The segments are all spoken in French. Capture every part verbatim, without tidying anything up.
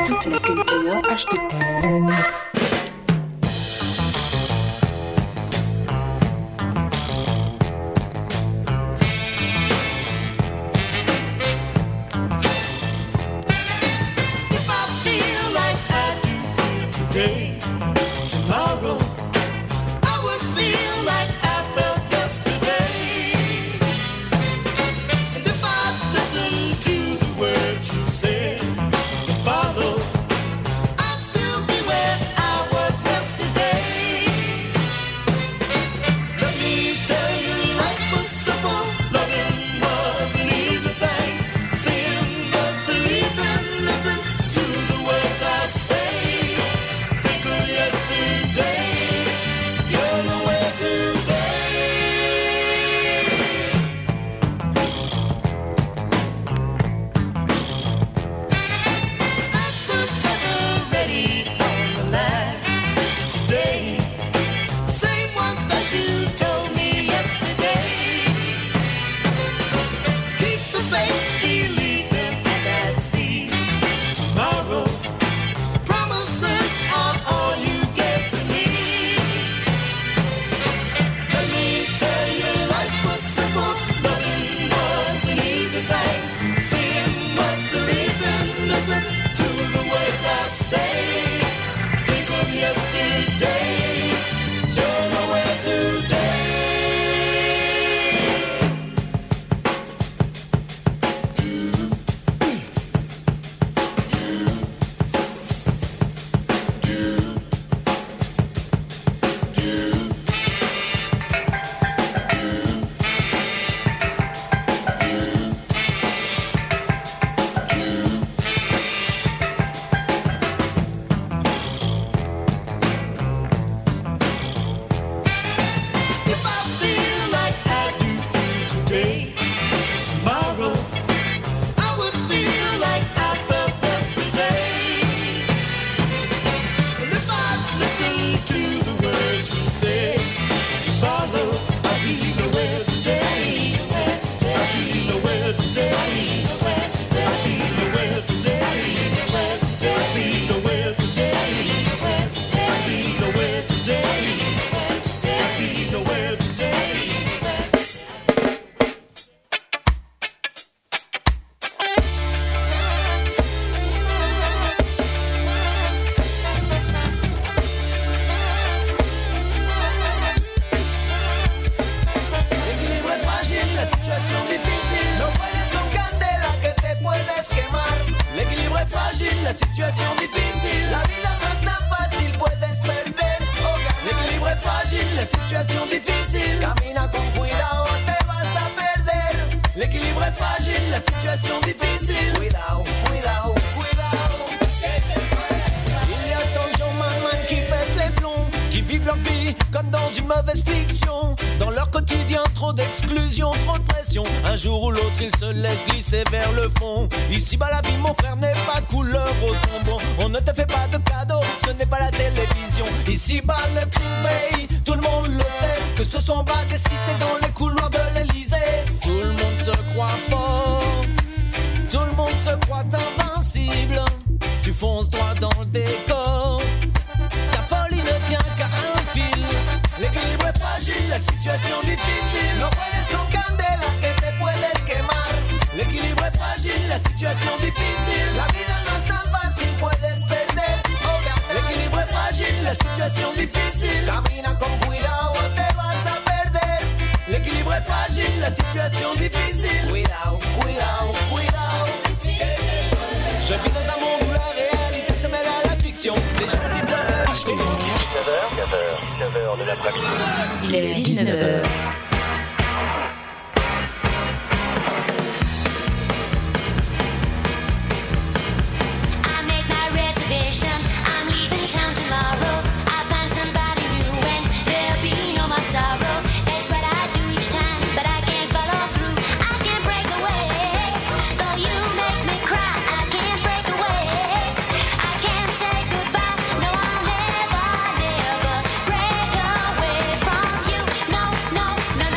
Toute la culture H T M. Ici-bas la vie mon frère n'est pas couleur au bonbon. On ne te fait pas de cadeaux, ce n'est pas la télévision. Ici-bas le crime paye, tout le monde le sait. Que ce sont bas des cités dans les couloirs de l'Elysée. Tout le monde se croit fort, tout le monde se croit invincible. Tu fonces droit dans le décor, ta folie ne tient qu'à un fil. L'équilibre est fragile, la situation difficile. No puedes con candela que te puedes quemar. L'équilibre est fragile, la situation difficile. La vida no es tan fácil, puedes perder o ganar. L'équilibre est fragile, la situation difficile. Camina con cuidado o te vas a perder. L'équilibre est fragile, la situation difficile. Cuidado, cuidado, cuidado. Je vis dans un monde où la réalité se mêle à la fiction. Les gens vivent dans la fiction. dix-neuf heures, dix-neuf heures, dix-neuf heures de l'après-midi. Il est dix-neuf heures. No,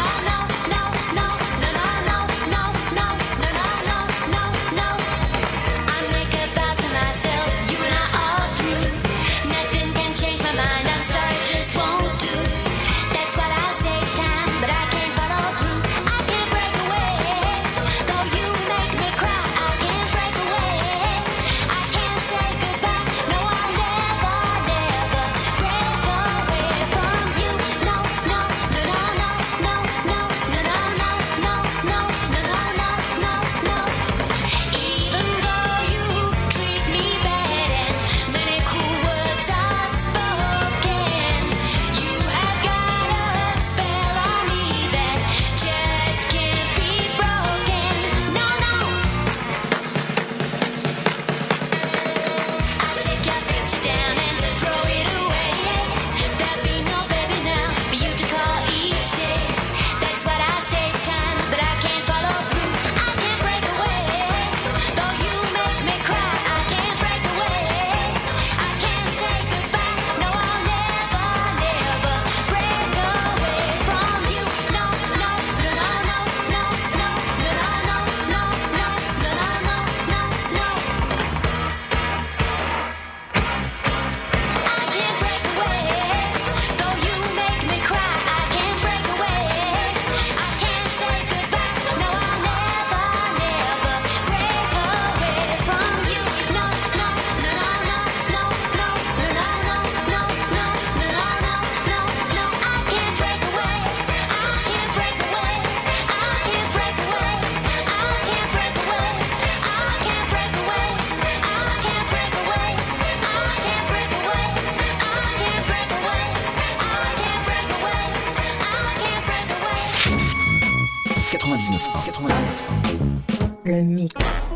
quatre-vingt-dix-neuf un. quatre-vingt-dix-neuf un. Le mix.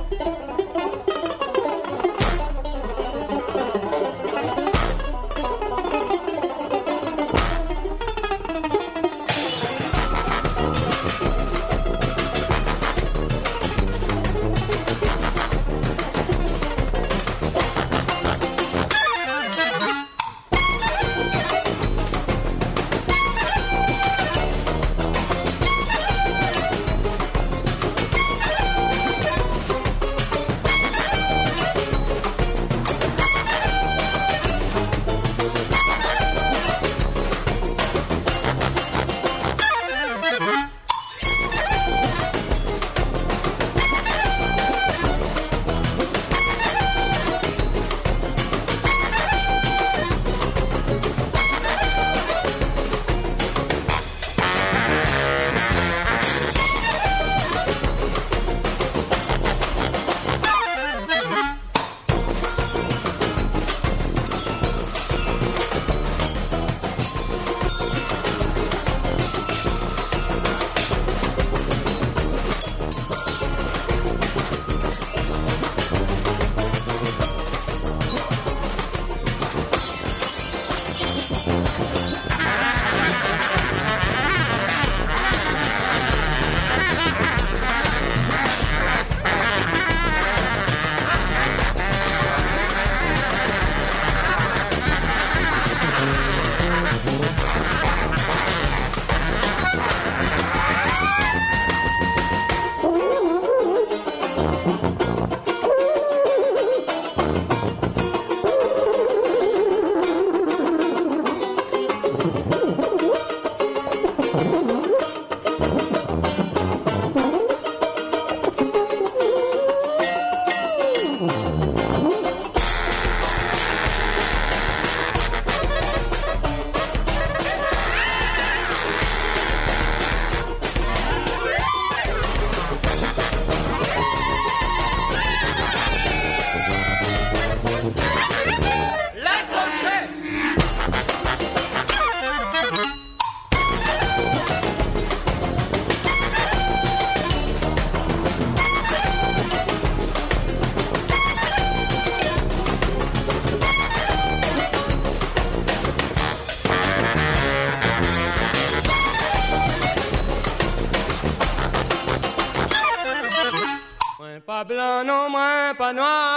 Pas blanc, non, moins pas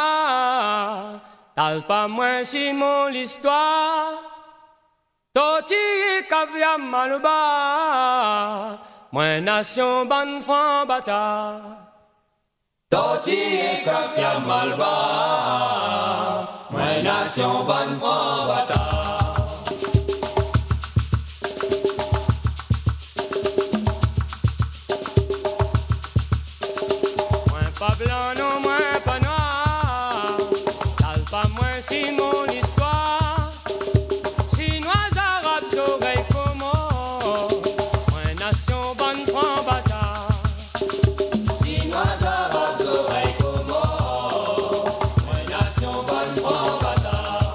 noir. T'as pas moins si mon l'histoire. Toti et caviar mal bas. Moins nation, bonne franc bâtard. Toti et caviar mal bas. Moins nation, bonne franc bâtard. Pas blanc, non, moins pas noir. T'as pas moins si mon histoire. Chinois, arabes, oreilles, comment. Moins nation, bonne franc bâtard. Chinois, arabes, oreilles, comment. Moins nation, bonne franc bâtard.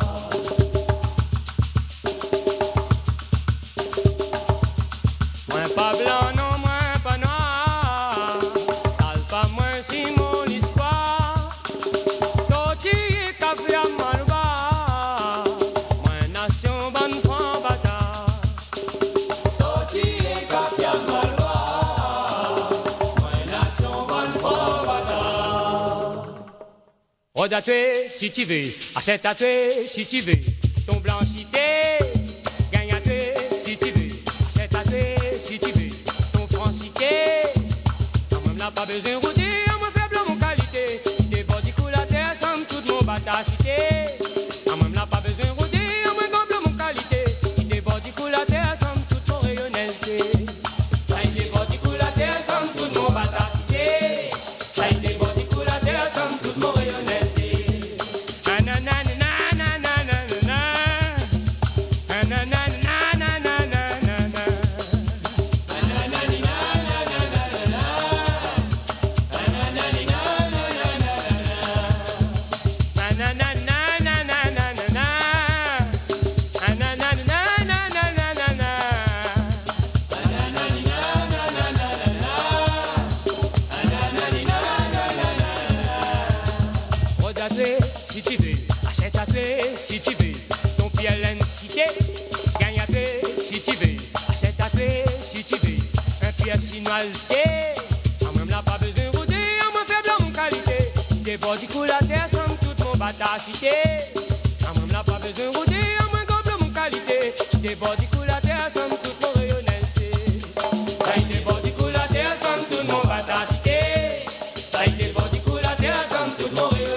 Moins pas blanc, non, moins pas noir. T'as pas moins si mon histoire. Toti et caviar mal bas. Moins nation, bonne franc bâtard. Toti et caviar mal bas. Moins nation, bonne franc bâtard. Rôde à tuer si tu veux. Achète à tuer si tu veux. Ton blanchité. Gagne à tuer si tu veux. Achète à tuer si tu veux. Ton francité. Quand même là pas besoin de rouler. Batacité, à moi n'a pas besoin de rouler, à moi comme mon qualité. Il déborde du coup la terre, somme toute mon rayonnesté. Ça il déborde du coup la terre, somme toute mon batacité. Ça il déborde du coup la terre, somme toute mon rayonnesté. Nanana, nanana, nanana, nanana, nanana, si tu veux, achète à toi si tu veux, ton pied l'incité, gagne à toi si tu veux, achète à toi si tu veux, un pied chinoisité, en même là pas besoin de rouler, en moins faible en qualité, des bords du coup la terre sans tout mon batacité, en même là pas besoin de rouler, en moins goble mon qualité, des bords du coup la terre sans tout mon rayonnalité, ça y est des bords du coup la terre sans tout mon batacité, ça y est des bords du coup la terre sans tout mon rayonnalité.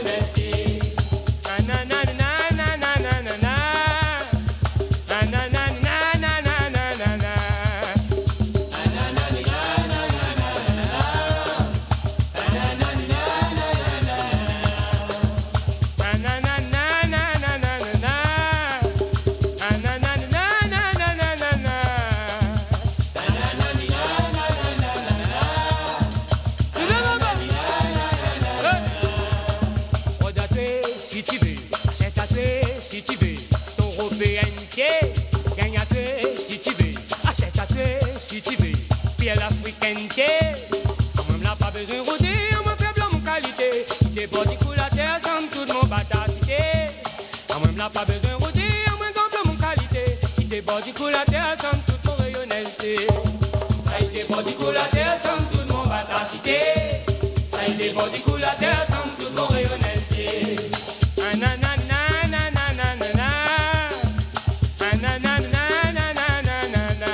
Pas besoin de rôder, à moins d'ample mon qualité. Qui t'es bon du coup la terre sans toute mon rayonnalité. Ça y est bon du coup la terre sans toute mon batacité. Ça y est bon du coup la terre sans toute mon rayonnalité. Nanana nanana nanana. Nanana nanana nanana.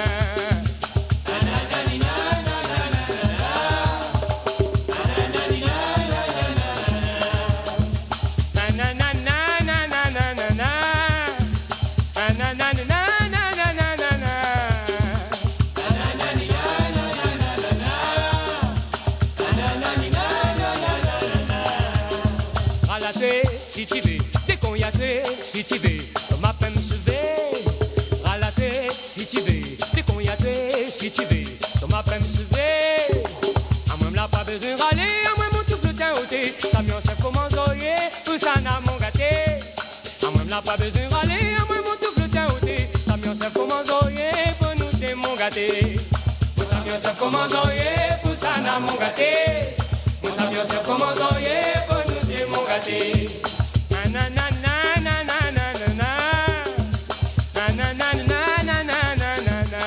Si tu veux, décognaté, si tu veux, ton ma peine se veut. Ralaté, si tu veux, décognaté, si tu veux, ton ma peine se veut. À moi, là, pas besoin de râler, à moi, mon tout flottin ôté. Ça m'y en sait comment zoyer, tout ça n'a mon gâté. À moi, là, pas besoin de râler, à moi, mon tout flottin ôté. Ça m'y en sait comment zoyer, pour nous, t'es mon gâté. Ça m'y en sait comment zoyer, pour ça n'a mon gâté. Ça m'y en sait comment zoyer, pour nous, t'es mon gâté. Na na na na na na na na na na na na na na na na.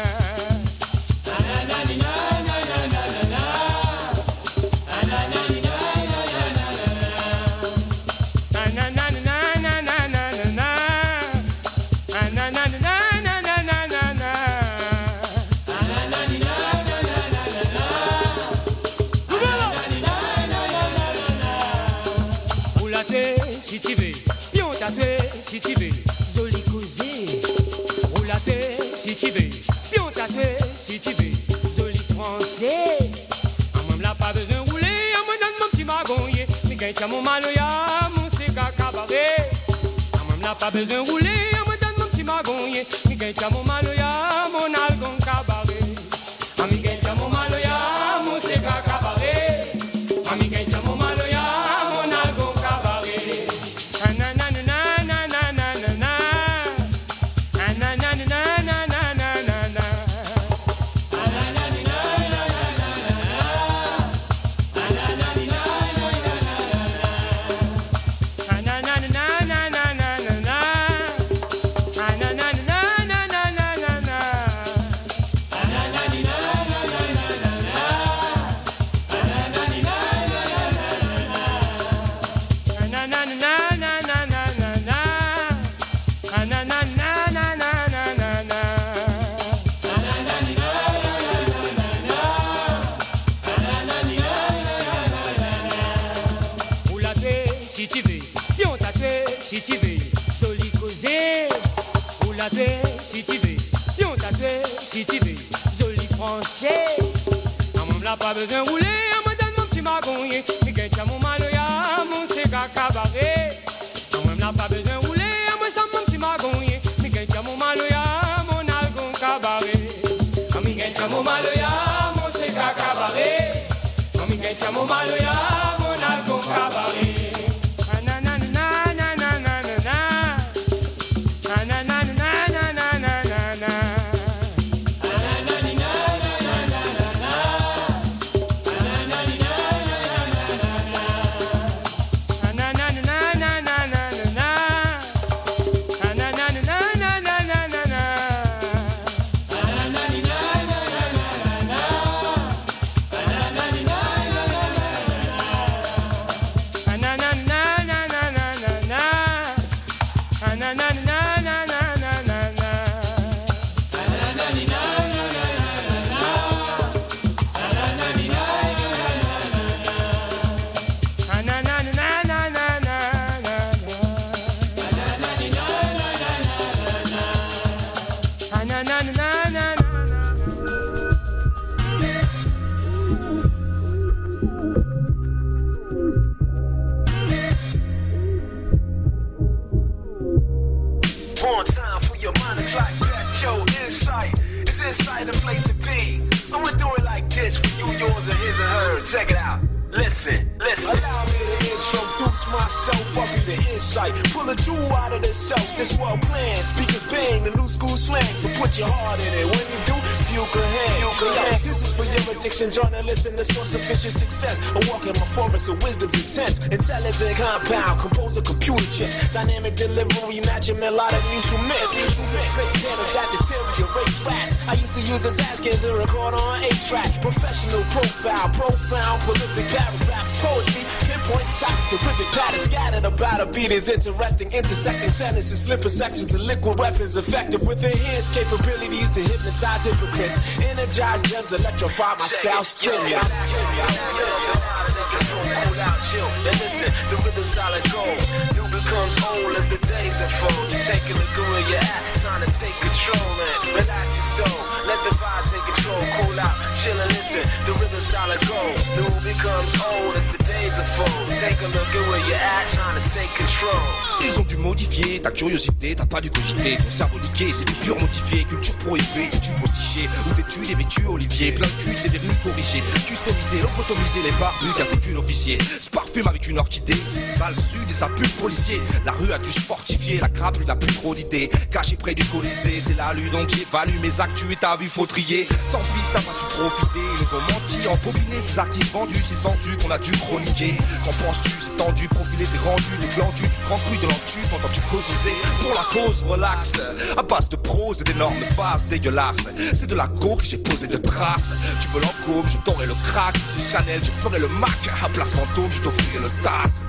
Si tu veux, pion tatoué, si tu veux, joli causé. Roulaté, si tu veux, pion tatoué, si tu veux, joli français. À moi, là, pas besoin de rouler, à moi, dans mon petit magonnier. Mais quand mon maloya, mon séca cabaret. À moi, là, pas besoin de rouler, à moi, dans mon petit magonnier. Mais quand mon maloya, mon algon cabaret. À moi, quand mon maloya, mon séca cabaret. À moi, quand mon maloya, mon algon cabaret. Si tu veux, joli causé, roulaté, si tu veux, pion tatoué, si tu veux, joli français. À moi, là, pas besoin de rouler, à moi, dans mon petit magonnier. Mais quand tu as mon maloya, mon séga cabaret. À moi, là, pas besoin de rouler, à moi, sans mon petit magonnier. Mais quand tu as mon maloya, mon algon cabaret. À moi, quand tu as mon maloya, mon séga cabaret. À moi, quand tu as mon maloya, mon algon cabaret. Na na na na na na na. on time for your mind. It's like that, yo, insight. It's inside the place to be. I'ma do it like this for you, yours, and his and hers. Check it out. Listen, listen. Allow me to introduce myself. I'll be the insight. Pull a jewel out of the self. This world plan. Speakers bang, the new school slang. So put your heart in it. When you do, feel good hand. Yo, this is for your addiction. Join and listen to source sufficient success. A walk in my forest of wisdom's intense. Intelligent compound. Composed of computer chips. Dynamic delivery. Matching melodic instruments. Instruments. Standard that deteriorate rats. I used to use the taskins and record on eight track. Professional profile. Profound. Prolific. Paragraphs, poetry, pinpoint topics, terrific patterns scattered about a beat is interesting, intersecting sentences, slipper sections of liquid weapons, effective with enhanced capabilities to hypnotize hypocrites, energize gems, electrify my style, stimulate. And listen, the rhythm solid gold. New becomes old as the days unfold. You take a look at where you're at, trying to take control and relax your soul. Let the vibe take control, cool out, chill and listen. The rhythm solid gold. New becomes old as the days unfold. Take a look at where you're at, trying to take control. Ils ont dû modifier ta curiosité, t'as pas dû cogiter. Ton cerveau niqué, c'est du pur modifié. Culture prohibée, tu postiché. Ou t'es-tu des vêtus Olivier. Plein de cul, c'est des rues corrigées. Customisé, lobotomisé, les barbus, casse des culs officiers. Se parfume avec une orchidée, c'est ça le sud et ça pue le policier. La rue a dû se fortifier, la crabe n'a plus trop d'idées. Caché près du Colisée, c'est la lue donc j'évalue mes actus et ta vue faut trier. Tant pis, t'as pas su profiter, ils nous ont menti, empobiné ces artistes vendus, c'est sans su qu'on a dû chroniquer. Qu'en penses-tu, c'est tendu, profilé, t'es rendu, des glandus, du grand cru de l'entu, pendant tu cotisais pour la cause, relax. À base de prose et d'énormes faces dégueulasses, c'est de la coke, j'ai posé de traces. Tu veux l'encôme, je t'aurai le crack, si c'est Chanel, je ferai le Mac. À place fantôme, je t'offrirai le tasse.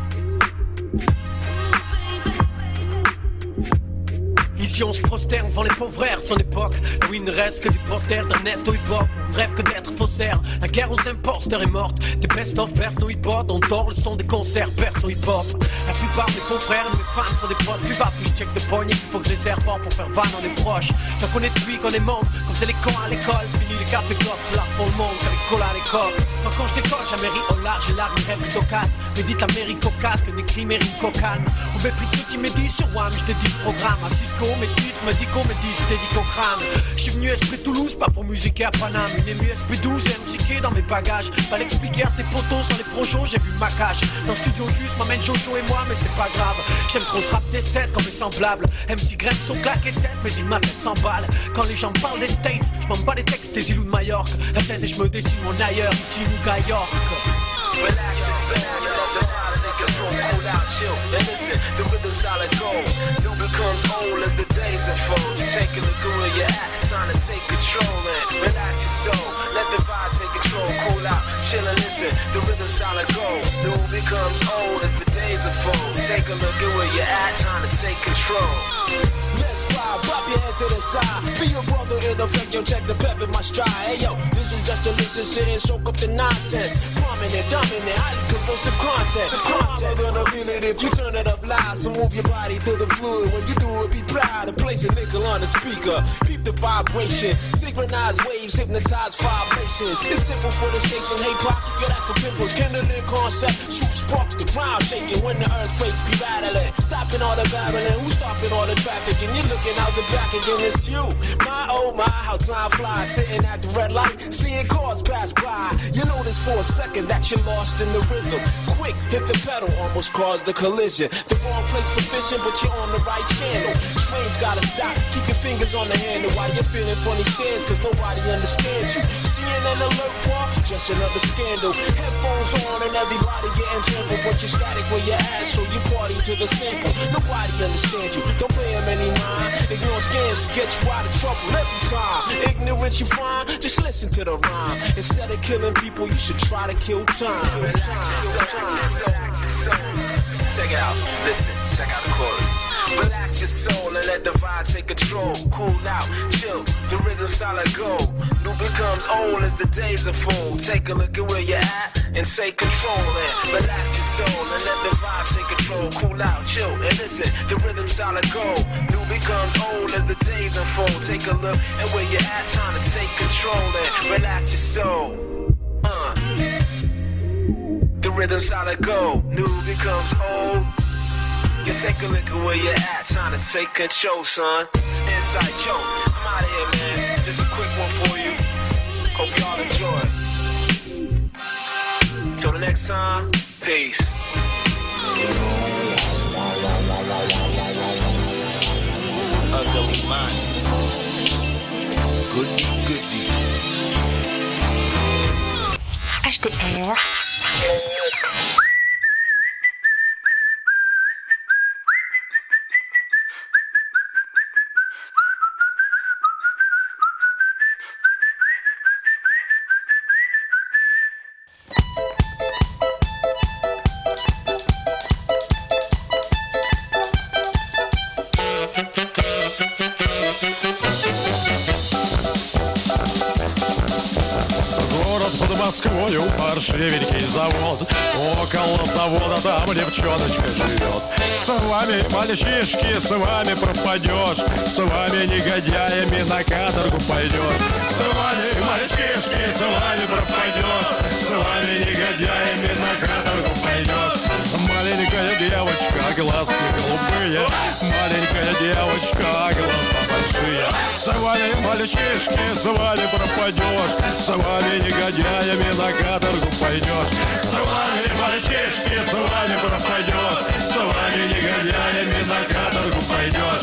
Ici on se prosterne devant les pauvres frères de son époque. Là où il ne reste que du poster d'un nest au hip-hop. On rêve que d'être faussaire. La guerre aux imposteurs est morte. Des best-of pers nos hip-hop. On tord le son des concerts perso hip-hop. La plupart de mes pauvres frères et mes fans sont des potes. Plus va, plus je check de poignet. Il faut que je les serve fort pour faire vanne en des proches. J'en connais depuis qu'on est monde. Comme c'est les cons à l'école. Fini les cafés clubs, c'est l'art pour le monde. Qu'avec cola à l'école. Moi quand je décolle, j'amérique au large et large. Mes rêves plutôt casse. Médite l'Amérique au casque. N'écris mes rimes cocanes. Au mépris de ceux qui me disent sur WAM. Je te dis le programme. À Cisco, mes titres me dit qu'on me dit, je dédie au crâne. Je suis venu Esprit Toulouse, pas pour musiquer à Paname. Une émue S P douze et M C K dans mes bagages. Fallait expliquer à tes potos sans les projos, j'ai vu ma cache. Dans le studio juste, m'amène Jojo et moi, mais c'est pas grave. J'aime trop ce rap d'esthète comme mes semblables. M C Greg sont claqués sept, mais ils m'appellent cent balles. Quand les gens parlent des States, je m'en bats les textes des îles ou de Majorque. La seize et je me dessine mon ailleurs, ici ou Gaillorque. Relax yourself, let the vibe take control, cool out, chill, and listen, the rhythm solid gold. New becomes old as the days unfold. You take a look at where you're at, trying to take control and relax your soul. Let the vibe take control, cool out, chill and listen, the rhythm solid gold. New becomes old as the days unfold. Take a look at where you're at, trying to take control. Let's fly, pop your head to the side. Be your brother in effect, yo, check the pep in my stride. Hey yo, this is just a listen, sit and soak up the nonsense. Prominent, dominant, highly corrosive content. The content gonna feel it if you turn it up loud. So move your body to the fluid. When you do it, be proud to place a nickel on the speaker. Peep the vibration, synchronize waves, hypnotize vibrations. It's simple for the station, hey pop, yo, that's for pimples. Kindling concept, shoot sparks, the ground shaking when the earthquakes be rattling. Stopping all the babbling, who's stopping all the traffic? And you're looking out the back again, it's you. My oh my, how time flies. Sitting at the red light, seeing cars pass by. You notice for a second that you're lost in the rhythm. Quick, hit the pedal, almost caused a collision. The wrong place for fishing, but you're on the right channel. Trains gotta stop, keep your fingers on the handle while you're feeling funny stares, cause nobody understands you. Seeing an alert bar, just another scandal. Headphones on and everybody getting trampled, but you're static where you're at, so you party to the sample. Nobody understands you, don't pay them any mind. Ignore scams get you out of trouble every time. Ignorance you find, just listen to the rhyme. Instead of killing people, you should try to kill time. Check it out, listen, check out the chorus. Relax your soul and let the vibe take control. Cool out, chill, the rhythm solid gold. New becomes old as the days unfold. Take a look at where you're at and say control it. Relax your soul and let the vibe take control. Cool out, chill, and listen, the rhythm solid gold. New becomes old as the days unfold. Take a look at where you're at, trying to take control and relax your soul. Uh. The rhythm solid gold. New becomes old. nigga, take a look at where you're at. Time to take control, son. It's an inside joke. I'm out of here, man. Just a quick one for you. Hope y'all enjoy. Till the next time, peace. Ugly man. Goody, goody. H T R. Москвою паршивенький завод. Около завода там девчоночка живет. С вами, мальчишки, с вами пропадешь. С вами, негодяями, на каторгу пойдешь. С вами, мальчишки, с вами пропадешь. С вами, негодяями, на каторгу пойдешь. Маленькая девочка, глазки голубые. Маленькая девочка, глаза большие. С вами, мальчишки, с вами пропадешь. С вами, негодяями, на каторгу пойдешь. С вами, мальчишки, с вами пропадешь. С вами, негодяями, на каторгу пойдешь.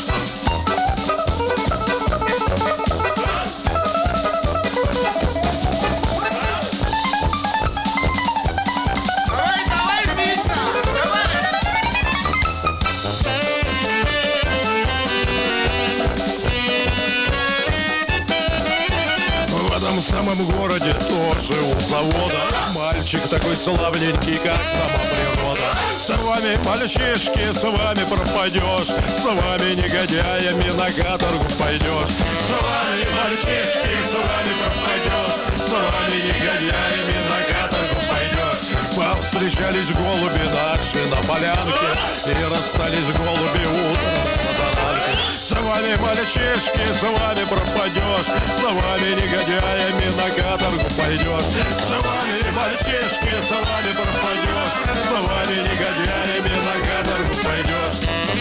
В самом городе тоже у завода мальчик такой славненький, как сама природа. С вами, мальчишки, с вами пропадешь. С вами, негодяями, на каторгу пойдешь. С вами, мальчишки, с вами пропадешь. С вами, негодяями, на каторгу пойдешь. Повстречались голуби наши на полянке, и расстались голуби утром с позаранки. С вами, мальчишки, с вами пропадешь. С вами, негодяями, на каторгу пойдешь. С вами, мальчишки, с вами пропадешь. С вами, негодяями, на каторгу пойдешь.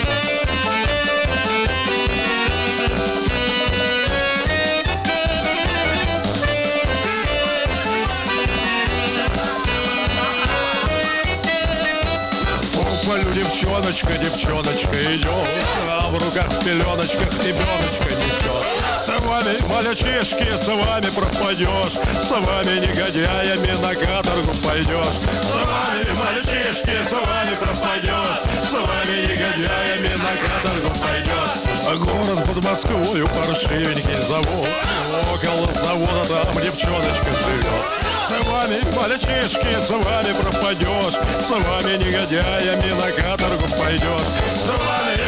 Полю девчоночка, девчоночка идет, а в руках в пеленочках ребеночка несет. С вами, мальчишки, с вами пропадешь. С вами, негодяями, на каторгу пойдешь. С вами, мальчишки, с вами пропадешь. С вами, негодяями, на каторгу пойдешь. А город под Москвою паршивенький завод. Около завода там девчоночка живет. С вами, мальчишки, с вами пропадешь. С вами, негодяями, на каторгу пойдешь. С вами,